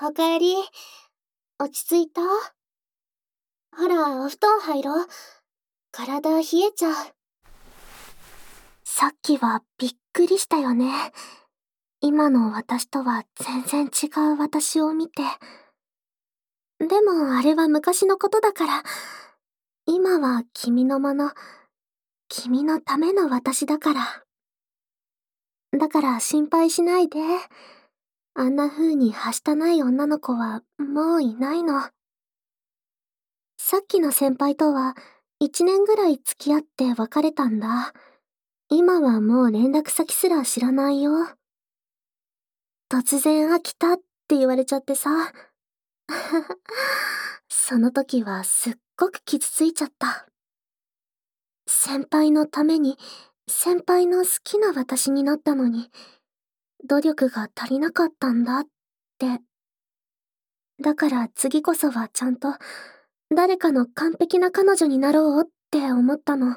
おかえり。落ち着いた？ほら、お布団入ろう。体冷えちゃう。さっきはびっくりしたよね。今の私とは全然違う私を見て。でもあれは昔のことだから、今は君のもの、君のための私だから。だから心配しないで。あんな風にはしたない女の子はもういないの。さっきの先輩とは1年ぐらい付き合って別れたんだ。今はもう連絡先すら知らないよ。突然飽きたって言われちゃってさ。その時はすっごく傷ついちゃった。先輩のために、先輩の好きな私になったのに、努力が足りなかったんだって。だから次こそはちゃんと誰かの完璧な彼女になろうって思ったの。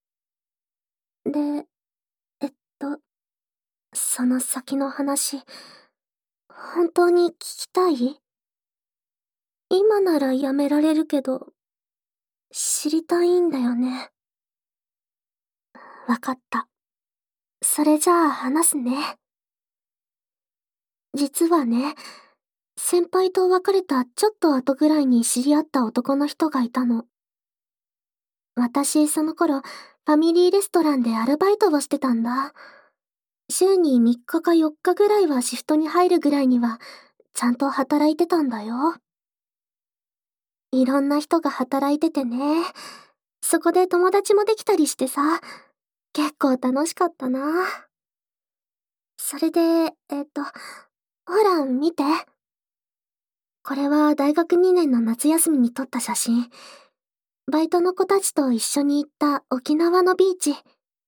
で、えっと、その先の話、本当に聞きたい？今ならやめられるけど、知りたいんだよね。わかった。それじゃあ話すね。実はね、先輩と別れたちょっと後ぐらいに知り合った男の人がいたの。私その頃、ファミリーレストランでアルバイトをしてたんだ。週に3日か4日ぐらいはシフトに入るぐらいには、ちゃんと働いてたんだよ。いろんな人が働いててね。そこで友達もできたりしてさ、結構楽しかったな。それで、ほら、見て。これは大学2年の夏休みに撮った写真。バイトの子たちと一緒に行った沖縄のビーチ。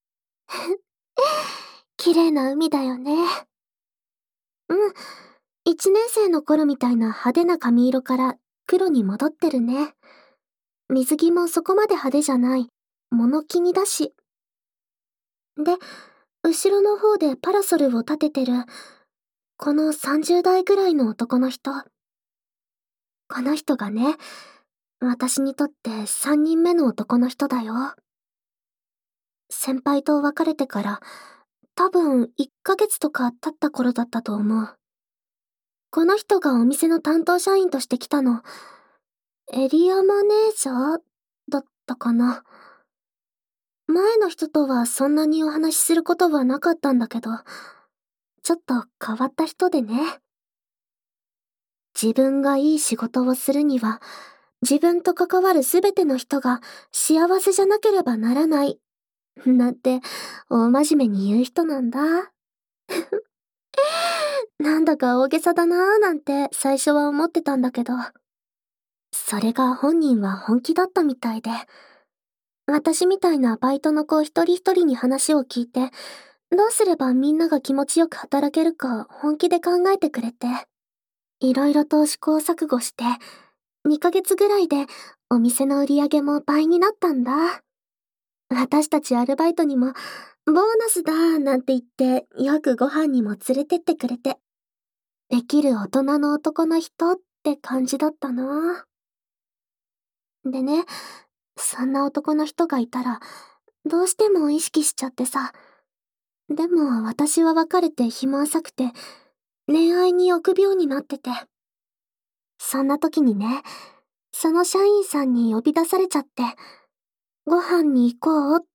綺麗な海だよね。うん、1年生の頃みたいな派手な髪色から黒に戻ってるね。水着もそこまで派手じゃない、物気にだし。で、後ろの方でパラソルを立ててる、この30代ぐらいの男の人。この人がね、私にとって3人目の男の人だよ。先輩と別れてから、多分1ヶ月とか経った頃だったと思う。この人がお店の担当社員として来たの。エリアマネージャーだったかな。前の人とはそんなにお話しすることはなかったんだけど、ちょっと変わった人でね。自分がいい仕事をするには、自分と関わるすべての人が幸せじゃなければならない。なんて、大真面目に言う人なんだ。なんだか大げさだなーなんて最初は思ってたんだけど、それが本人は本気だったみたいで、私みたいなバイトの子一人一人に話を聞いて、どうすればみんなが気持ちよく働けるか本気で考えてくれて、いろいろと試行錯誤して、2ヶ月ぐらいでお店の売り上げも倍になったんだ。私たちアルバイトにも、ボーナスだーなんて言ってよくご飯にも連れてってくれて、できる大人の男の人って感じだったな。でね、そんな男の人がいたら、どうしても意識しちゃってさ。でも私は別れて暇浅くて、恋愛に臆病になってて。そんな時にね、その社員さんに呼び出されちゃって、ご飯に行こうって。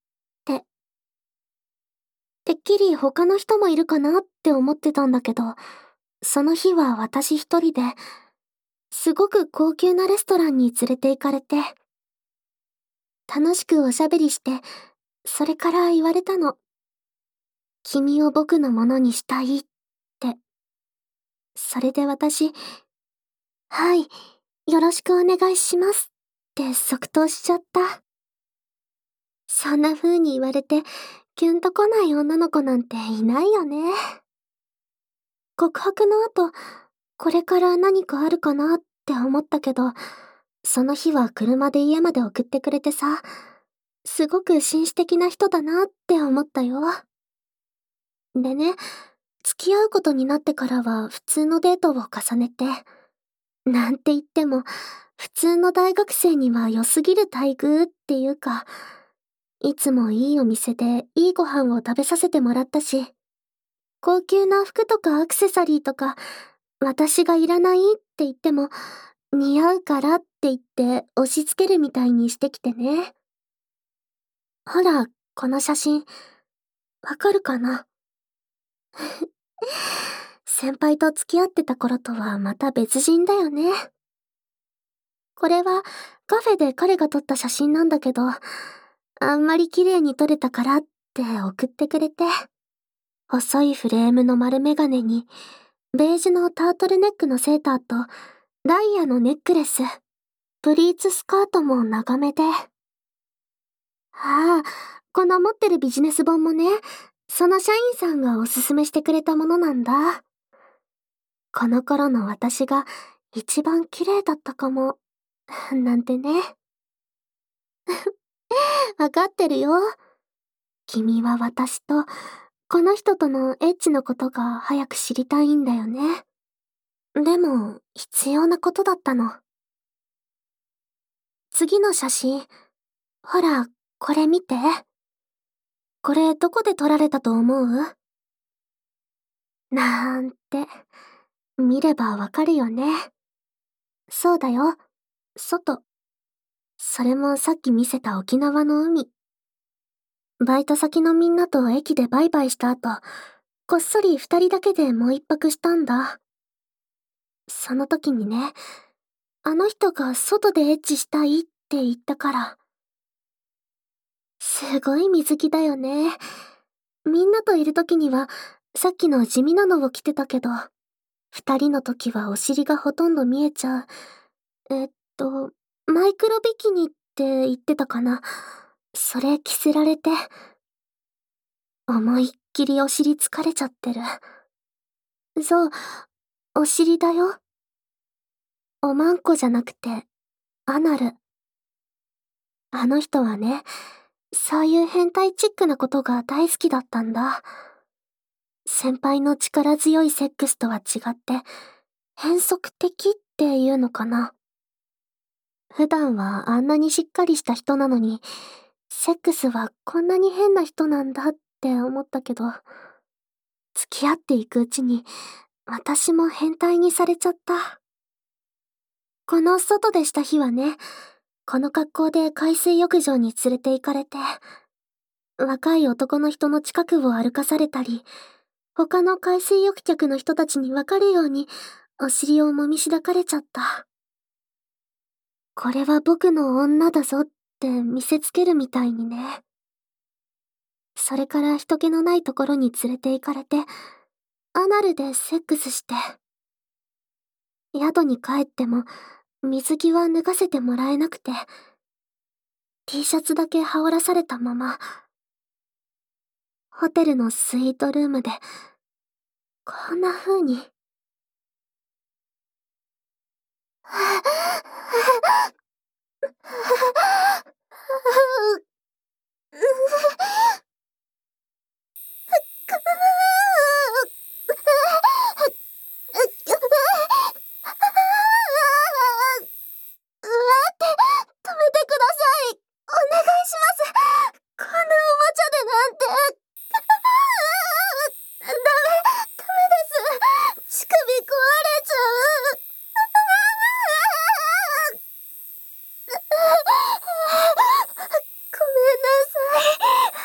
てっきり他の人もいるかなって思ってたんだけど、その日は私一人で、すごく高級なレストランに連れて行かれて、楽しくおしゃべりして、それから言われたの。君を僕のものにしたいって。それで私、はい、よろしくお願いしますって即答しちゃった。そんな風に言われて、キュンとこない女の子なんていないよね。告白の後、これから何かあるかなって思ったけど、その日は車で家まで送ってくれてさ、すごく紳士的な人だなって思ったよ。でね、付き合うことになってからは普通のデートを重ねて、 なんて言っても、普通の大学生には良すぎる待遇っていうか、いつもいいお店でいいご飯を食べさせてもらったし、高級な服とかアクセサリーとか、私がいらないって言っても、似合うからって言って押し付けるみたいにしてきてね。ほら、この写真、わかるかな？先輩と付き合ってた頃とはまた別人だよね。これはカフェで彼が撮った写真なんだけど、あんまり綺麗に撮れたからって送ってくれて。細いフレームの丸メガネに、ベージュのタートルネックのセーターと、ダイヤのネックレス、プリーツスカートも長めで。ああ、この持ってるビジネス本もね、その社員さんがおすすめしてくれたものなんだ。この頃の私が一番綺麗だったかも、なんてね。わかってるよ。君は私と、この人とのエッチのことが早く知りたいんだよね。でも、必要なことだったの。次の写真。ほら、これ見て。これどこで撮られたと思う？なんて、見ればわかるよね。そうだよ。外。それもさっき見せた沖縄の海。バイト先のみんなと駅でバイバイした後、こっそり二人だけでもう一泊したんだ。その時にね、あの人が外でエッチしたいって言ったから。すごい水着だよね。みんなといる時には、さっきの地味なのを着てたけど、二人の時はお尻がほとんど見えちゃう。えっと、マイクロビキニって言ってたかな。それ着せられて、思いっきりお尻疲れちゃってる。そう、お尻だよ。おまんこじゃなくて、アナル。あの人はね、そういう変態チックなことが大好きだったんだ。先輩の力強いセックスとは違って、変則的っていうのかな。普段はあんなにしっかりした人なのに、セックスはこんなに変な人なんだって思ったけど、付き合っていくうちに、私も変態にされちゃった。この外でした日はね、この格好で海水浴場に連れて行かれて、若い男の人の近くを歩かされたり、他の海水浴客の人たちにわかるように、お尻を揉みしだかれちゃった。これは僕の女だぞって見せつけるみたいにね。それから人気のないところに連れて行かれて、アナルでセックスして。宿に帰っても、水着は脱がせてもらえなくて、T シャツだけ羽織らされたまま、ホテルのスイートルームで、こんな風に。待って、止めてください。お願いします。こんなおもちゃでなんて。ダメです。乳首壊れちゃう。ごめんなさい。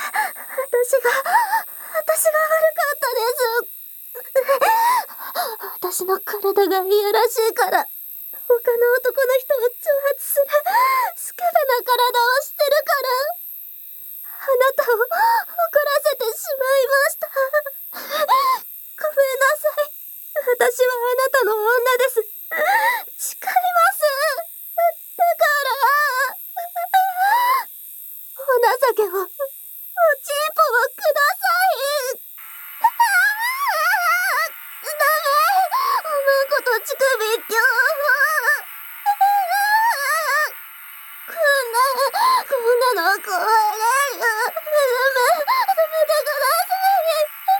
私が悪かったです。私の体がいやらしいから、他の男の人を挑発するスケベな体をしてるから、あなたを怒らせてしまいました。ごめんなさい。私はあなたの女です。誓います。だから、お情けを、おちんぽをください。ダメ。おまんこと乳首今日。こんなの壊れる。ダメ、止めてくださ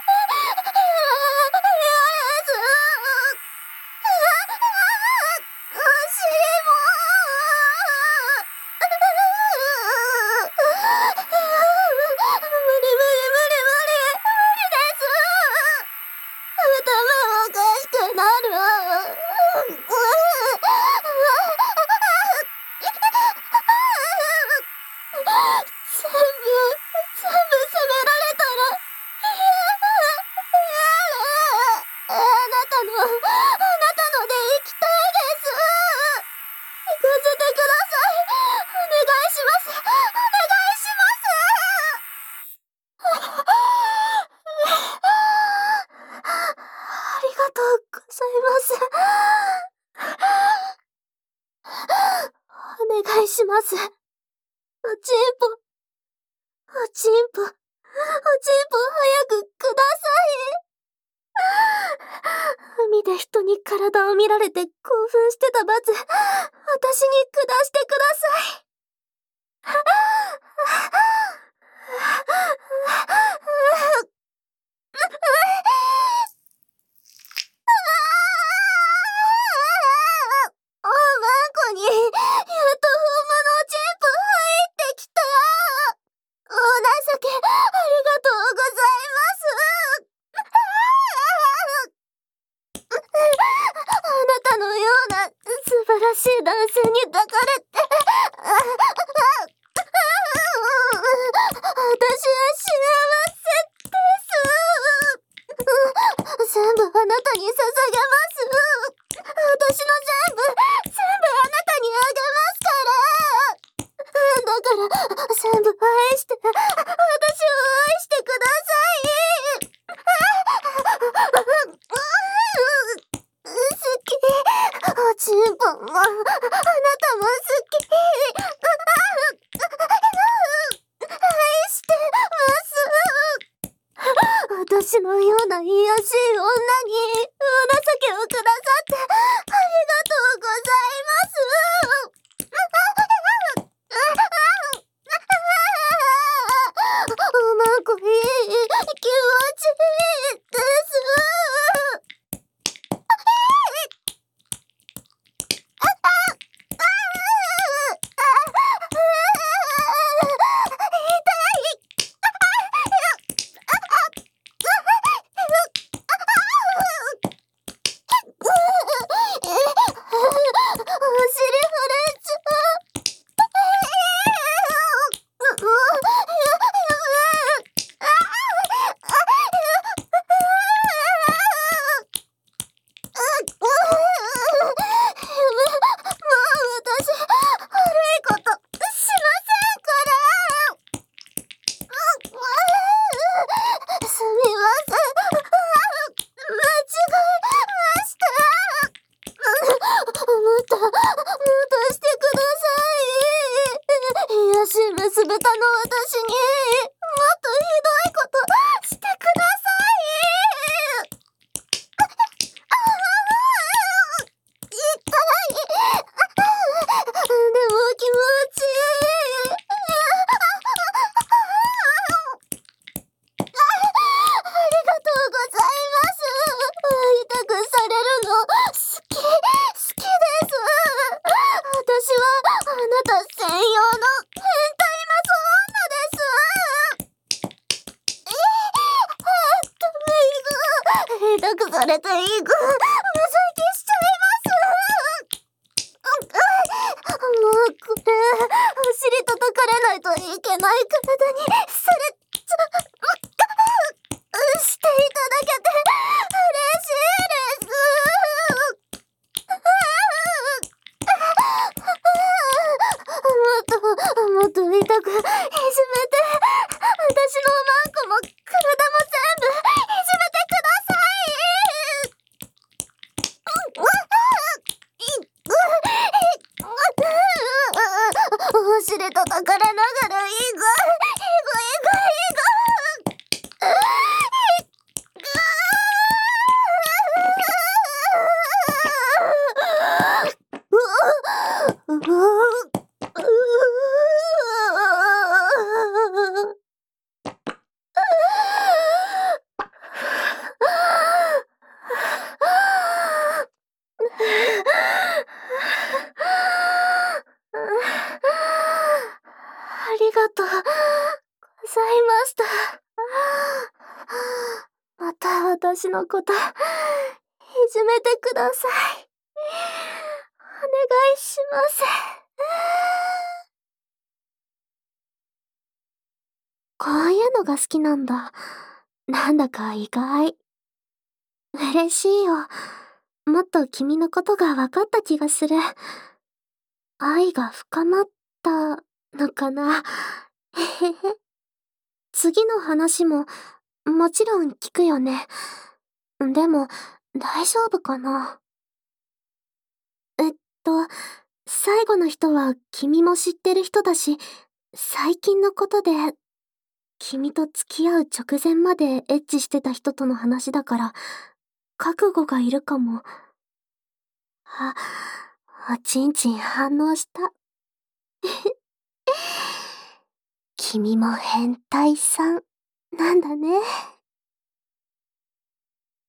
い。嫌です。 お願いします。おちんぽ、おちんぽ、おちんぽ早くください。海で人に体を見られて興奮してた罰、私に下してください。おまんこに、やっと本物おちんぽ入ってきた。お情け、ありがとうございます。あなたのような素晴らしい男性に抱かれて、私は幸せです。全部あなたに捧げます。私の全部あなたにあげますから。だから全部愛して、私を愛してください。好き。おちんぽも、あなたも好き。愛してます。私のような卑しい女にお情けをくださってありがとうございます。おまんこいい、気持ちいいです。酢豚の私にもっとひどいことしてください。痛い。でも気持ちいい。ありがとうございます。痛くされるの好きです。私はあなた専用の変態マゾ女です。痛くされていく。無罪気しちゃいます。もうこれ、お尻叩かれないといけない体にされちゃ、していただけて嬉しいです。もっと痛くいじめて、私のマンコも体も全部いじめてください。お尻叩かれながらいぐ。ありがとうございました。また私のこといじめてください。 お願いします。こういうのが好きなんだ。なんだか意外。嬉しいよ。もっと君のことが分かった気がする。愛が深まったのかな。へへへ。次の話も、もちろん聞くよね。でも、大丈夫かな。えっと、最後の人は君も知ってる人だし、最近のことで、君と付き合う直前までエッチしてた人との話だから、覚悟がいるかも。あ、おちんちん反応した。君も変態さん、なんだね。